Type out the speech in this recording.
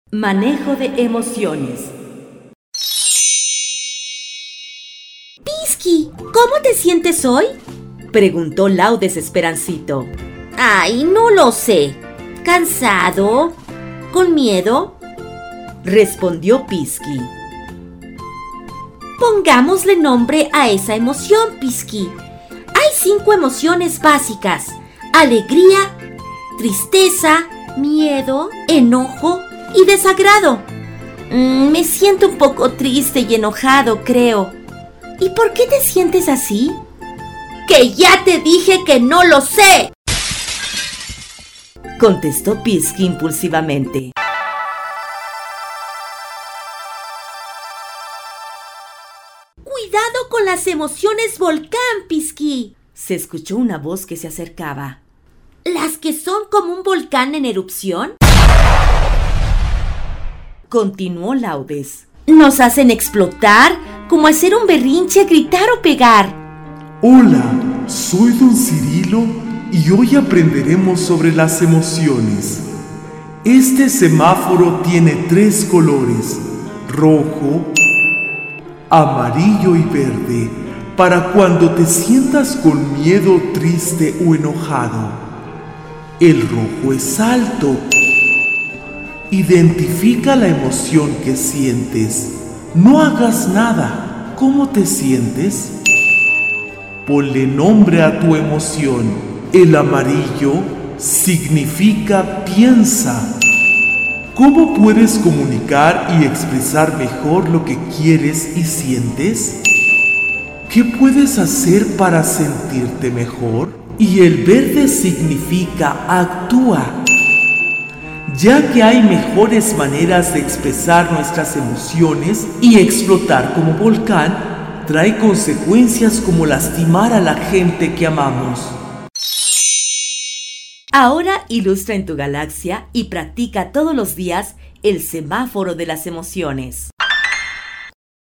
Manejo de emociones. Pisky, ¿cómo te sientes hoy? Preguntó Lau desesperancito. Ay, no lo sé. ¿Cansado? ¿Con miedo? Respondió Pisky. Pongámosle nombre a esa emoción, Pisky. Hay 5 emociones básicas: alegría, tristeza, miedo, enojo y desagrado. Me siento un poco triste y enojado, creo. ¿Y por qué te sientes así? ¡Que ya te dije que no lo sé!, contestó Pisky impulsivamente. ¡Cuidado con las emociones volcán, Pisky! Se escuchó una voz que se acercaba. ¿Las que son como un volcán en erupción?, continuó Laudes. Nos hacen explotar, como hacer un berrinche, gritar o pegar. Hola, soy Don Cirilo y hoy aprenderemos sobre las emociones. Este semáforo tiene 3 colores: rojo, amarillo y verde, para cuando te sientas con miedo, triste o enojado. El rojo es alto. Identifica la emoción que sientes. No hagas nada. ¿Cómo te sientes? Ponle nombre a tu emoción. El amarillo significa piensa. ¿Cómo puedes comunicar y expresar mejor lo que quieres y sientes? ¿Qué puedes hacer para sentirte mejor? Y el verde significa actúa. Ya que hay mejores maneras de expresar nuestras emociones, y explotar como volcán trae consecuencias como lastimar a la gente que amamos. Ahora ilustra en tu galaxia y practica todos los días el semáforo de las emociones.